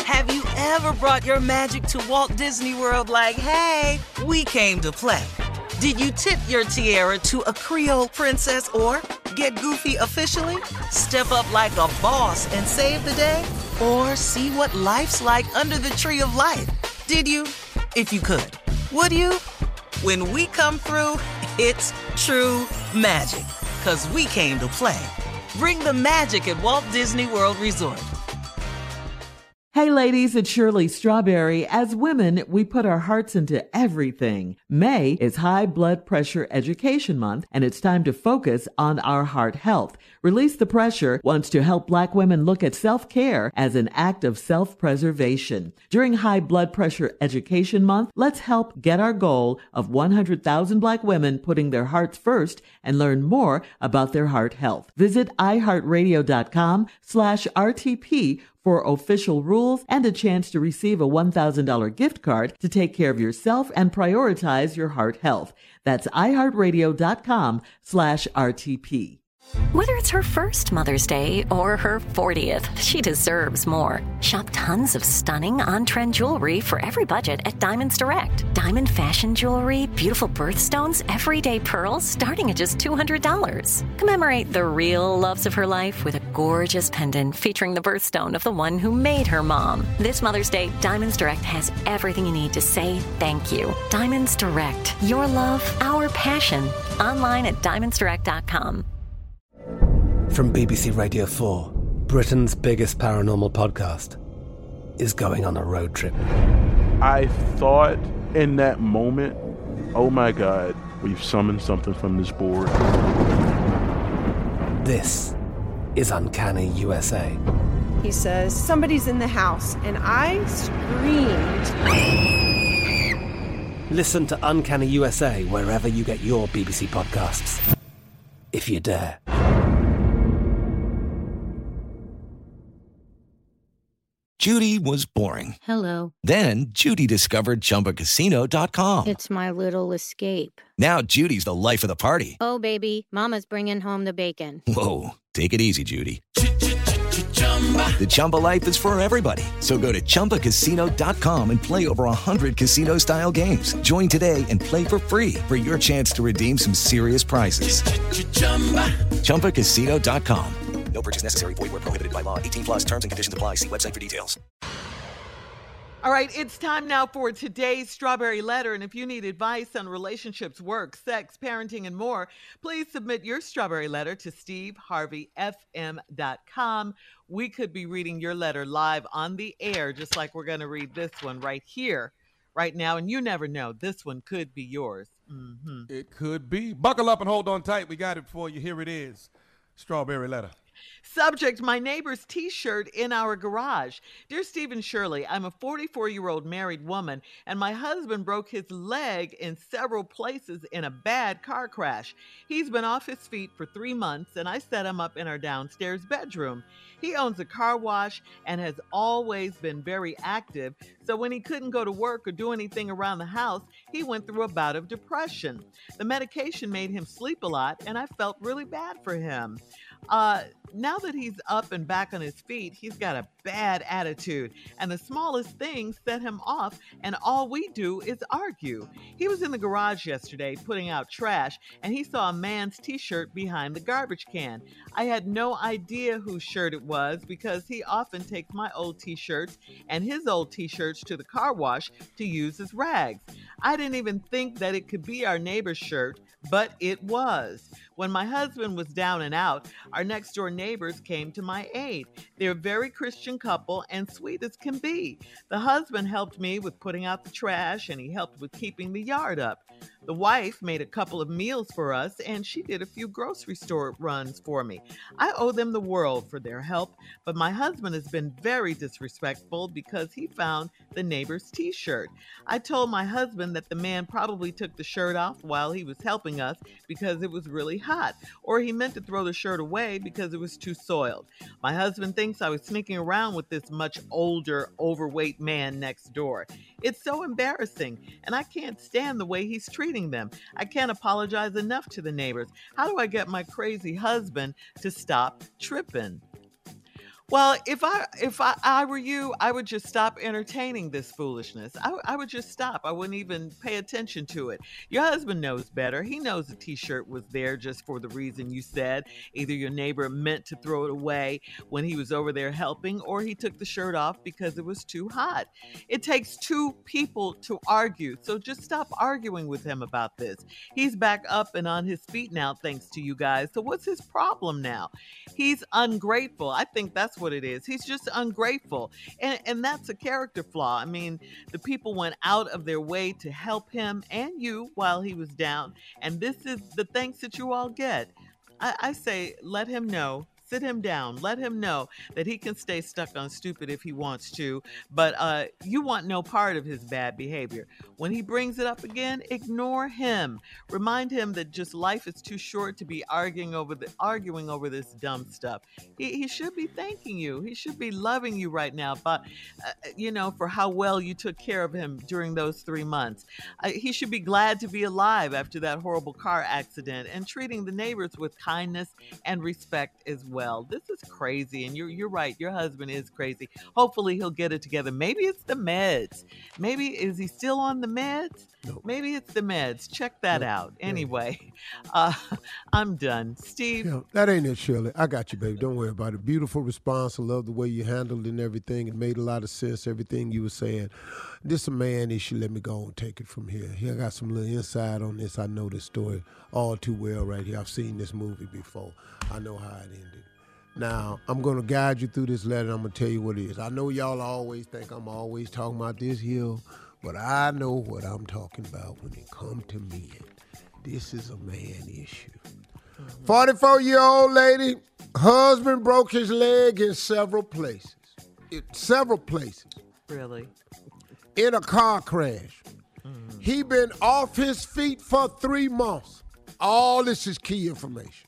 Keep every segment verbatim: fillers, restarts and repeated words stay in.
Have you ever brought your magic to Walt Disney World like, hey, we came to play? Did you tip your tiara to a Creole princess or get goofy officially? Step up like a boss and save the day? Or see what life's like under the tree of life? Did you? If you could. Would you? When we come through, it's true magic. 'Cause we came to play. Bring the magic at Walt Disney World Resort. Hey ladies, it's Shirley Strawberry. As women, we put our hearts into everything. May is High Blood Pressure Education Month, and it's time to focus on our heart health. Release the Pressure wants to help Black women look at self-care as an act of self-preservation. During High Blood Pressure Education Month, let's help get our goal of one hundred thousand Black women putting their hearts first and learn more about their heart health. Visit iHeartRadio.com slash RTP for official rules and a chance to receive a one thousand dollars gift card to take care of yourself and prioritize your heart health. That's iHeartRadio.com slash RTP. Whether it's her first Mother's Day or her fortieth, she deserves more. Shop tons of stunning on-trend jewelry for every budget at Diamonds Direct. Diamond fashion jewelry, beautiful birthstones, everyday pearls starting at just two hundred dollars. Commemorate the real loves of her life with a gorgeous pendant featuring the birthstone of the one who made her mom. This Mother's Day, Diamonds Direct has everything you need to say thank you. Diamonds Direct. Your love, our passion. Online at diamonds direct dot com. From B B C Radio four, Britain's biggest paranormal podcast is going on a road trip. I thought in that moment, oh my God, we've summoned something from this board. This is Uncanny U S A. He says, somebody's in the house, and I screamed. Listen to Uncanny U S A wherever you get your B B C podcasts, if you dare. Judy was boring. Hello. Then Judy discovered Chumba Casino dot com. It's my little escape. Now Judy's the life of the party. Oh, baby, mama's bringing home the bacon. Whoa, take it easy, Judy. The Chumba life is for everybody. So go to Chumba Casino dot com and play over one hundred casino-style games. Join today and play for free for your chance to redeem some serious prizes. Chumba Casino dot com. No purchase necessary. Void where prohibited by law. eighteen plus terms and conditions apply. See website for details. All right, it's time now for today's Strawberry Letter. And if you need advice on relationships, work, sex, parenting, and more, please submit your Strawberry Letter to steve harvey f m dot com. We could be reading your letter live on the air, just like we're going to read this one right here, right now. And you never know, this one could be yours. Mm-hmm. It could be. Buckle up and hold on tight. We got it for you. Here it is. Strawberry Letter. Subject, my neighbor's T-shirt in our garage. Dear Steve and Shirley, I'm a forty-four-year-old married woman, and my husband broke his leg in several places in a bad car crash. He's been off his feet for three months, and I set him up in our downstairs bedroom. He owns a car wash and has always been very active, so when he couldn't go to work or do anything around the house, he went through a bout of depression. The medication made him sleep a lot, and I felt really bad for him. Uh, now that he's up and back on his feet, he's got a bad attitude, and the smallest things set him off, and all we do is argue. He was in the garage yesterday putting out trash, and he saw a man's T-shirt behind the garbage can. I had no idea whose shirt it was because he often takes my old T-shirts and his old T-shirts to the car wash to use as rags. I didn't even think that it could be our neighbor's shirt, but it was. When my husband was down and out, our next door neighbors came to my aid. They're a very Christian couple and sweet as can be. The husband helped me with putting out the trash, and he helped with keeping the yard up. The wife made a couple of meals for us, and she did a few grocery store runs for me. I owe them the world for their help, but my husband has been very disrespectful because he found the neighbor's T-shirt. I told my husband that the man probably took the shirt off while he was helping us because it was really hot, or he meant to throw the shirt away because it was too soiled. My husband thinks I was sneaking around with this much older, overweight man next door. It's so embarrassing, and I can't stand the way he's treating them. I can't apologize enough to the neighbors. How do I get my crazy husband to stop tripping? Well, if I if I, I were you, I would just stop entertaining this foolishness. I, I would just stop. I wouldn't even pay attention to it. Your husband knows better. He knows the T-shirt was there just for the reason you said. Either your neighbor meant to throw it away when he was over there helping, or he took the shirt off because it was too hot. It takes two people to argue, so just stop arguing with him about this. He's back up and on his feet now, thanks to you guys. So what's his problem now? He's ungrateful. I think that's what it is. He's just ungrateful. And, and that's a character flaw. I mean, the people went out of their way to help him and you while he was down. And this is the thanks that you all get. I, I say, let him know. Sit him down. Let him know that he can stay stuck on stupid if he wants to, but uh, you want no part of his bad behavior. When he brings it up again, ignore him. Remind him that just life is too short to be arguing over the arguing over this dumb stuff. He, he should be thanking you. He should be loving you right now, but uh, you know, for how well you took care of him during those three months. Uh, he should be glad to be alive after that horrible car accident and treating the neighbors with kindness and respect as well. Well, this is crazy, and you're you're right. Your husband is crazy. Hopefully, he'll get it together. Maybe it's the meds. Maybe is he still on the meds? No. Maybe it's the meds. Check that no. out. Anyway, uh, I'm done. Steve, yeah, that ain't it, Shirley. I got you, baby. Don't worry about it. Beautiful response. I love the way you handled it and everything. It made a lot of sense. Everything you were saying. This is a man issue. Let me go and take it from here. Here, I got some little insight on this. I know this story all too well right here. I've seen this movie before. I know how it ended. Now, I'm going to guide you through this letter, and I'm going to tell you what it is. I know y'all always think I'm always talking about this here, but I know what I'm talking about when it comes to men. This is a man issue. forty-four-year-old lady, husband broke his leg in several places. It, several places. Really? In a car crash. Mm-hmm. He been off his feet for three months. All this is key information.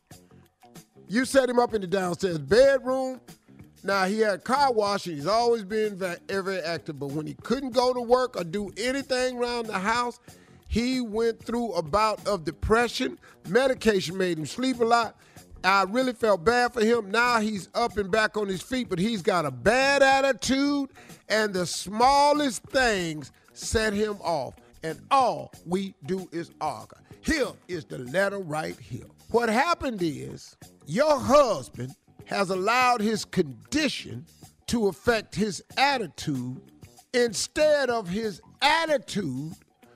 You set him up in the downstairs bedroom. Now, he had a car wash, and he's always been very, very active. But when he couldn't go to work or do anything around the house, he went through a bout of depression. Medication made him sleep a lot. I really felt bad for him. Now he's up and back on his feet, but he's got a bad attitude, and the smallest things set him off. And all we do is argue. Here is the letter right here. What happened is, your husband has allowed his condition to affect his attitude instead of his attitude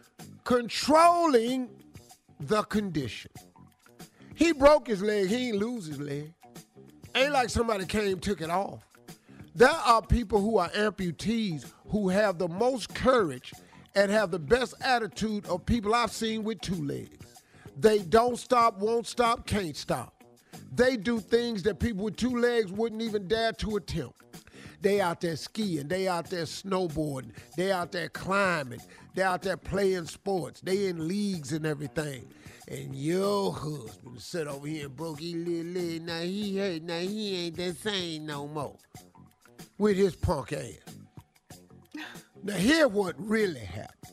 controlling the condition. He broke his leg. He ain't lose his leg. Ain't like somebody came took it off. There are people who are amputees who have the most courage and have the best attitude of people I've seen with two legs. They don't stop, won't stop, can't stop. They do things that people with two legs wouldn't even dare to attempt. They out there skiing. They out there snowboarding. They out there climbing. They out there playing sports. They in leagues and everything. And your husband sat over here and broke his little leg. Now he hurt. Now he ain't the same no more. With his punk ass. Now here's what really happened.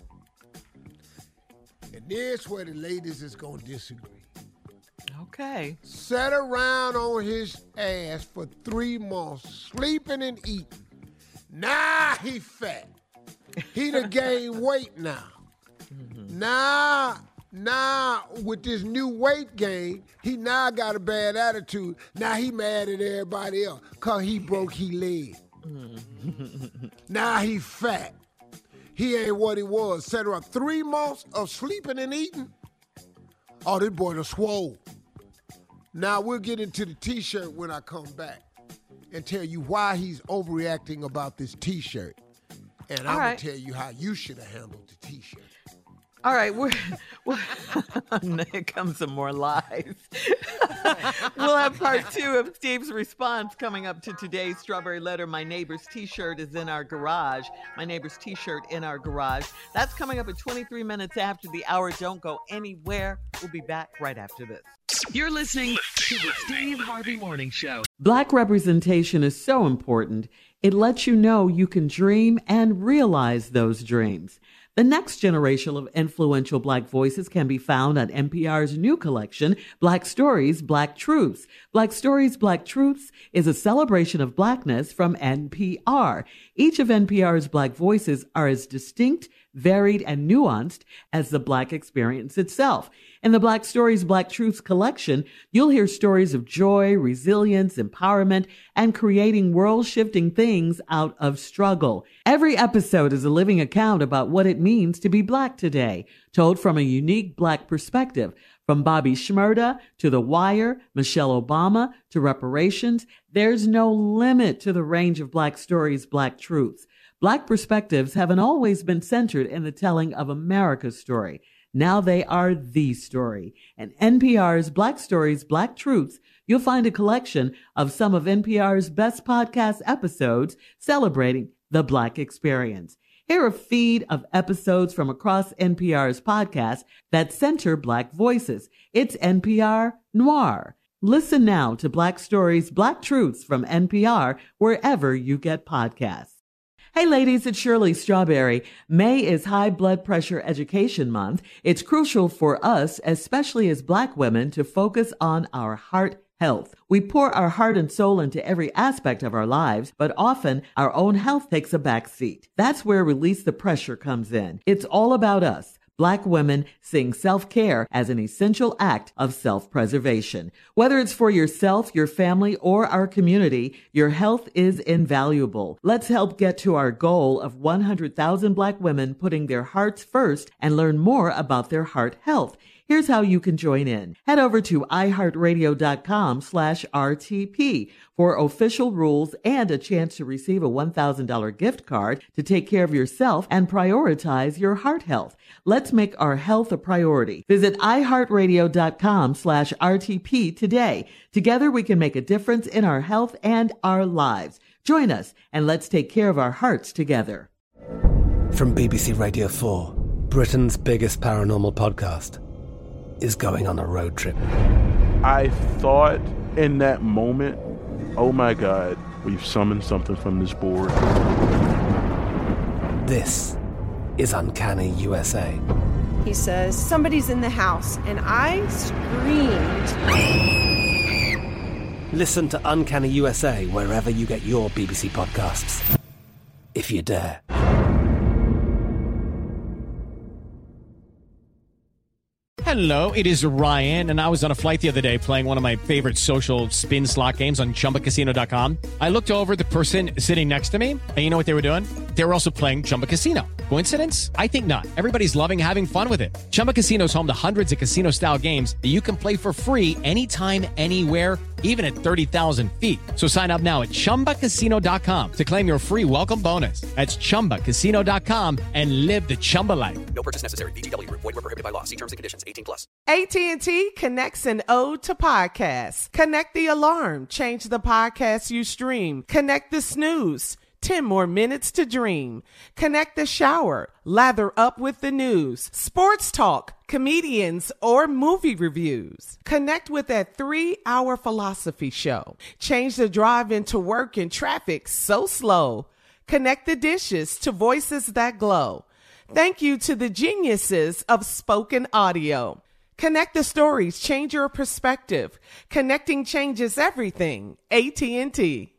And this where the ladies is going to disagree. Okay. Sat around on his ass for three months, sleeping and eating. Now he fat. He done gained weight now. Mm-hmm. Now, now with this new weight gain, he now got a bad attitude. Now he mad at everybody else because he broke his leg. Mm-hmm. Now he fat. He ain't what he was. Sat around three months of sleeping and eating. Oh, this boy done swole. Now, we'll get into the T-shirt when I come back and tell you why he's overreacting about this T-shirt. And I'm going to tell you how you should have handled the T-shirt. All right, we're, we're here comes some more lies. We'll have part two of Steve's response coming up to today's Strawberry Letter. My neighbor's T-shirt is in our garage. My neighbor's T-shirt in our garage. That's coming up at twenty-three minutes after the hour. Don't go anywhere. We'll be back right after this. You're listening to the Steve Harvey Morning Show. Black representation is so important. It lets you know you can dream and realize those dreams. The next generation of influential Black voices can be found on N P R's new collection, Black Stories, Black Truths. Black Stories, Black Truths is a celebration of Blackness from N P R. Each of N P R's Black voices are as distinct, varied, and nuanced as the Black experience itself. In the Black Stories, Black Truths collection, you'll hear stories of joy, resilience, empowerment, and creating world-shifting things out of struggle. Every episode is a living account about what it means to be Black today, told from a unique Black perspective. From Bobby Shmurda to The Wire, Michelle Obama to reparations, there's no limit to the range of Black Stories, Black Truths. Black perspectives haven't always been centered in the telling of America's story. Now they are the story. In N P R's Black Stories, Black Truths, you'll find a collection of some of N P R's best podcast episodes celebrating the Black experience. Hear a feed of episodes from across N P R's podcasts that center Black voices. It's N P R Noir. Listen now to Black Stories, Black Truths from N P R wherever you get podcasts. Hey ladies, it's Shirley Strawberry. May is High Blood Pressure Education Month. It's crucial for us, especially as Black women, to focus on our heart health. We pour our heart and soul into every aspect of our lives, but often our own health takes a back seat. That's where Release the Pressure comes in. It's all about us. Black women seeing self-care as an essential act of self-preservation. Whether it's for yourself, your family, or our community, your health is invaluable. Let's help get to our goal of one hundred thousand Black women putting their hearts first and learn more about their heart health. Here's how you can join in. Head over to iheartradio.com slash RTP for official rules and a chance to receive a one thousand dollars gift card to take care of yourself and prioritize your heart health. Let's make our health a priority. Visit iheartradio.com slash RTP today. Together we can make a difference in our health and our lives. Join us and let's take care of our hearts together. From B B C Radio four, Britain's biggest paranormal podcast is going on a road trip. I thought in that moment, oh my God, we've summoned something from this board. This is Uncanny U S A. He says, somebody's in the house, and I screamed. Listen to Uncanny U S A wherever you get your B B C podcasts, if you dare. Hello, it is Ryan, and I was on a flight the other day playing one of my favorite social spin slot games on Chumba Casino dot com. I looked over at the person sitting next to me, and you know what they were doing? They were also playing Chumba Casino. Coincidence? I think not. Everybody's loving having fun with it. Chumba Casino is home to hundreds of casino-style games that you can play for free anytime, anywhere, even at thirty thousand feet. So sign up now at Chumba Casino dot com to claim your free welcome bonus. That's Chumba Casino dot com and live the Chumba life. No purchase necessary. V G W. Void where prohibited by law. See terms and conditions. eighteen plus. A T and T connects an ode to podcasts. Connect the alarm. Change the podcast you stream. Connect the snooze. ten more minutes to dream. Connect the shower. Lather up with the news. Sports talk, comedians, or movie reviews. Connect with that three-hour philosophy show. Change the drive into work in traffic so slow. Connect the dishes to voices that glow. Thank you to the geniuses of spoken audio. Connect the stories, change your perspective. Connecting changes everything. A T and T.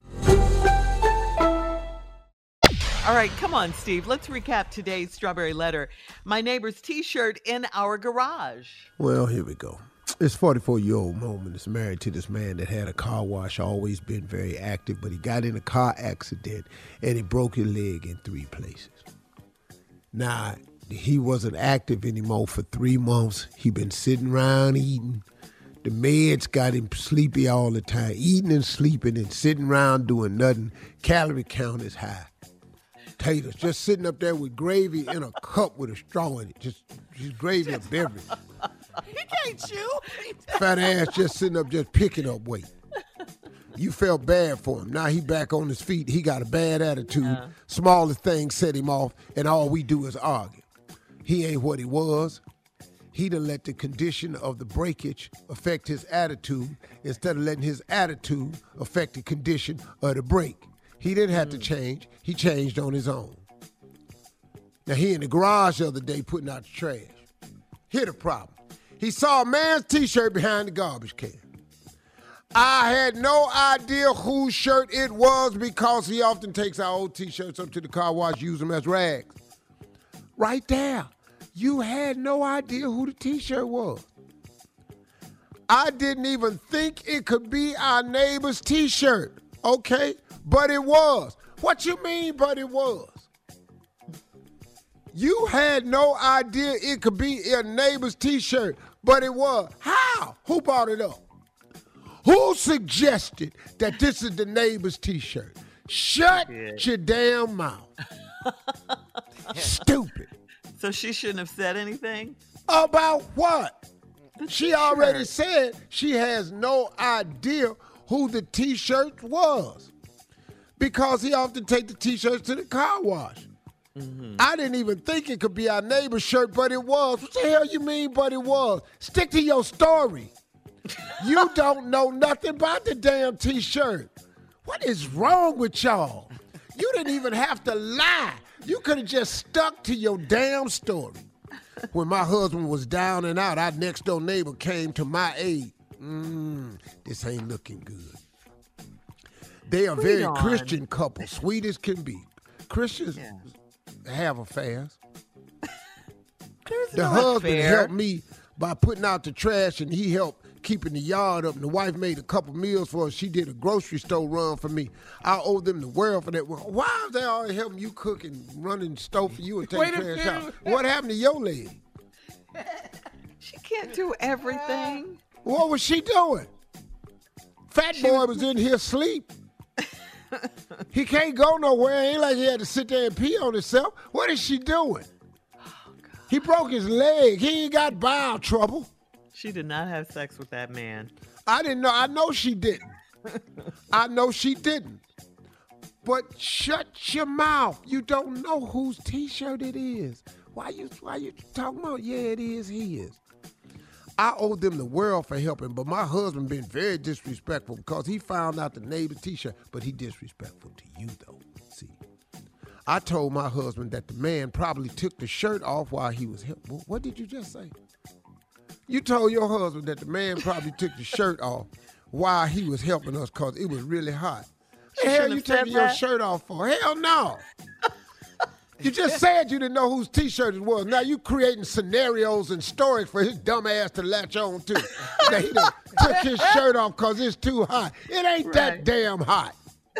All right, come on, Steve. Let's recap today's Strawberry Letter. My neighbor's T-shirt in our garage. Well, here we go. This forty-four-year-old woman is married to this man that had a car wash, always been very active, but he got in a car accident and he broke his leg in three places. Now, he wasn't active anymore for three months. He been sitting around eating. The meds got him sleepy all the time, eating and sleeping and sitting around doing nothing. Calorie count is high. Taters, just sitting up there with gravy in a cup with a straw in it. Just, just gravy and beverage. He can't chew. Fat ass just sitting up just picking up weight. You felt bad for him. Now he back on his feet. He got a bad attitude. Uh. Smallest thing set him off, and all we do is argue. He ain't what he was. He done let the condition of the breakage affect his attitude instead of letting his attitude affect the condition of the break. He didn't have mm. to change. He changed on his own. Now, he in the garage the other day putting out the trash. Here the problem. He saw a man's T-shirt behind the garbage can. I had no idea whose shirt it was because he often takes our old T-shirts up to the car wash, use them as rags. Right there. You had no idea who the T-shirt was. I didn't even think it could be our neighbor's T-shirt, okay? But it was. What you mean, but it was? You had no idea it could be a neighbor's T-shirt, but it was. How? Who brought it up? Who suggested that this is the neighbor's T-shirt? Shut your damn mouth. Stupid. So she shouldn't have said anything? About what? The she t-shirt. already said she has no idea who the T-shirt was because he often take the T-shirts to the car wash. Mm-hmm. I didn't even think it could be our neighbor's shirt, but it was. What the hell you mean, but it was? Stick to your story. You don't know nothing about the damn T-shirt. What is wrong with y'all? You didn't even have to lie. You could have just stuck to your damn story. When my husband was down and out, our next door neighbor came to my aid. Mmm, this ain't looking good. They are a very on. Christian couple, sweet as can be. Christians Yeah. have affairs. There's The no husband affair. helped me by putting out the trash, and he helped keeping the yard up. And the wife made a couple meals for us. She did a grocery store run for me. I owe them the world for that. Why are they always helping you cook and running the stove for you and Wait taking a trash out? minute. What happened to your lady? She can't do everything. What was she doing? Fat boy was in here asleep. He can't go nowhere. Ain't like he had to sit there and pee on himself. What is she doing? Oh, God. He broke his leg. He ain't got bowel trouble. She did not have sex with that man. I didn't know. I know she didn't. I know she didn't. But shut your mouth. You don't know whose T-shirt it is. Why you why you talking about, yeah, it is his. I owe them the world for helping, but my husband been very disrespectful because he found out the neighbor's T-shirt, but he disrespectful to you, though. See, I told my husband that the man probably took the shirt off while he was helping. What did you just say? You told your husband that the man probably took the shirt off while he was helping us because it was really hot. She The hell shouldn't you have said taking your that. shirt off for? Hell no. You just said you didn't know whose T-shirt it was. Now you creating scenarios and stories for his dumb ass to latch on to. That he done took his shirt off because it's too hot. It ain't that Right. damn hot.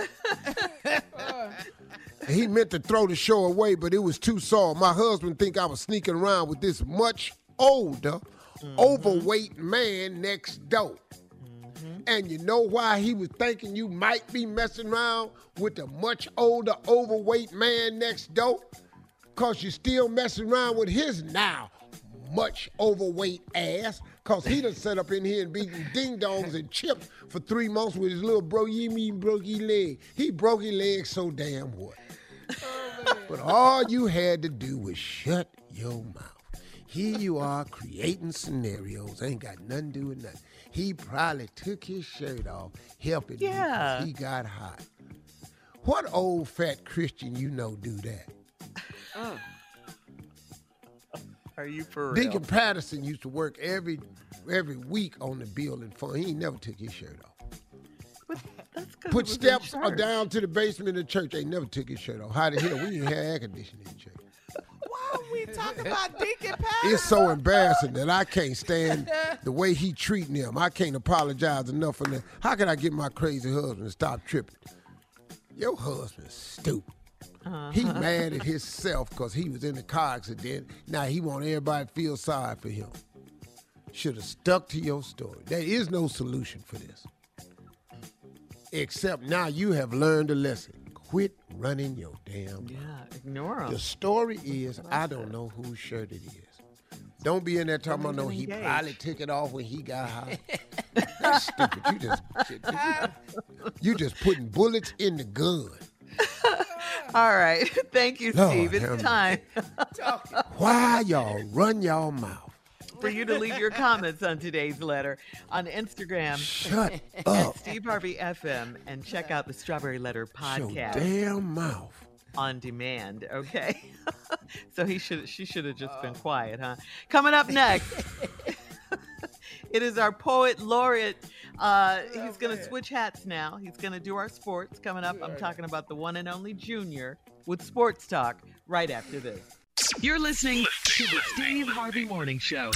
He meant to throw the show away, but it was too soft. My husband think I was sneaking around with this much older, mm-hmm. overweight man next door. Mm-hmm. And you know why he was thinking you might be messing around with a much older, overweight man next door? Because you're still messing around with his now much overweight ass. Because he done sat up in here and beating ding-dongs and chips for three months with his little bro. You mean broke his leg. He broke his leg so damn what? Oh, but all you had to do was shut your mouth. Here you are creating scenarios. Ain't got nothing to do with nothing. He probably took his shirt off, helping Yeah. me because he got hot. What old fat Christian you know do that? Oh. Are you for real? Deacon Patterson used to work every every week on the building fund. He ain't never took his shirt off. But that's 'cause it Put was in steps or church. down to the basement of the church. They never took his shirt off. How the hell? We didn't have air conditioning in church. Why are we talking about Deacon Patterson? It's so embarrassing that I can't stand the way he treating them. I can't apologize enough for that. How can I get my crazy husband to stop tripping? Your husband's stupid. Uh-huh. He mad at himself because he was in a car accident. Now he want everybody to feel sorry for him. Should have stuck to your story. There is no solution for this. Except now you have learned a lesson. Quit running your damn mouth. Yeah, ignore him. The story is, I don't know whose shirt it is. Don't be in there talking about, no, he engaged. probably took it off when he got hot. That's stupid. You just, you, you just putting bullets in the gun. All right. Thank you, Lord Steve. have It's time Why y'all run y'all mouth? for you to leave your comments on today's letter on Instagram. Shut at up. Steve Harvey F M and check out the Strawberry Letter Your podcast damn mouth. on demand, okay? So he should, she should have just been quiet, huh? Coming up next, it is our poet laureate. Uh, he's going to switch hats now. He's going to do our sports. Coming up, I'm talking about the one and only Junior with Sports Talk right after this. You're listening to the Steve Harvey Morning Show.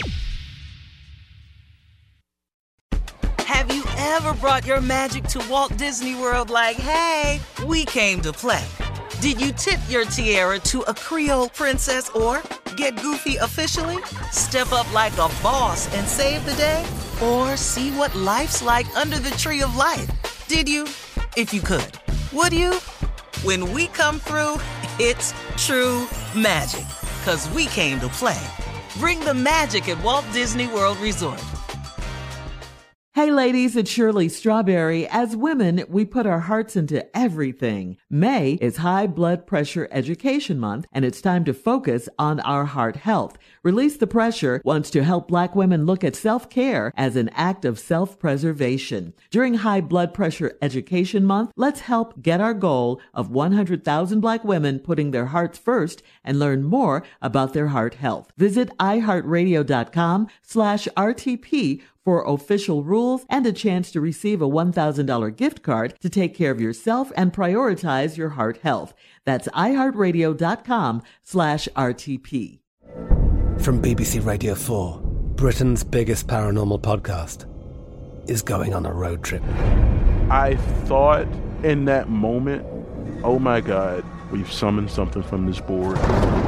Have you ever brought your magic to Walt Disney World like, hey, we came to play? Did you tip your tiara to a Creole princess or get goofy officially? Step up like a boss and save the day? Or see what life's like under the tree of life? Did you? If you could. Would you? When we come through, it's true magic. 'Cause we came to play. Bring the magic at Walt Disney World Resort. Hey ladies, it's Shirley Strawberry. As women, we put our hearts into everything. May is High Blood Pressure Education Month, and it's time to focus on our heart health. Release the Pressure wants to help Black women look at self-care as an act of self-preservation. During High Blood Pressure Education Month, let's help get our goal of one hundred thousand Black women putting their hearts first and learn more about their heart health. Visit iHeartRadio.com slash RTP for official rules and a chance to receive a one thousand dollars gift card to take care of yourself and prioritize your heart health. That's iHeartRadio.com slash RTP. From B B C Radio four, Britain's biggest paranormal podcast is going on a road trip. I thought in that moment, oh my God, we've summoned something from this board.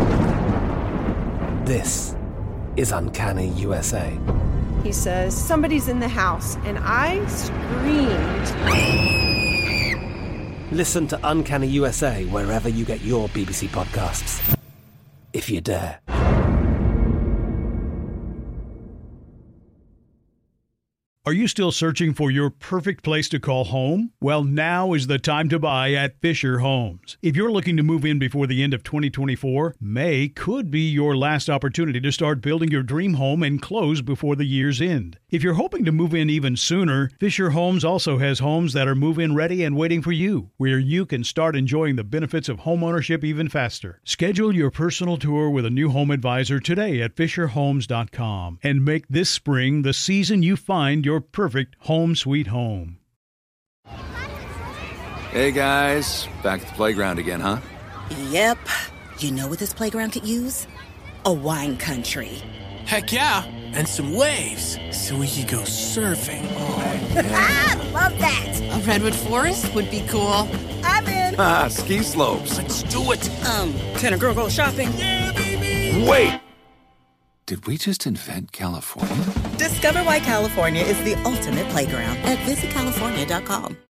This is Uncanny U S A. He says, somebody's in the house, and I screamed. Listen to Uncanny U S A wherever you get your B B C podcasts, if you dare. Are you still searching for your perfect place to call home? Well, now is the time to buy at Fisher Homes. If you're looking to move in before the end of twenty twenty-four, May could be your last opportunity to start building your dream home and close before the year's end. If you're hoping to move in even sooner, Fisher Homes also has homes that are move-in ready and waiting for you, where you can start enjoying the benefits of homeownership even faster. Schedule your personal tour with a new home advisor today at Fisher Homes dot com and make this spring the season you find your perfect home sweet home. Hey guys, back at the playground again, huh? Yep. You know what this playground could use? A wine country. Heck yeah, and some waves so we could go surfing. Oh, yeah. Ah, love that. A redwood forest would be cool. I'm in. Ah, ski slopes. Let's do it. Um, can a girl go shopping? Yeah, baby. Wait. Did we just invent California? Discover why California is the ultimate playground at visit california dot com.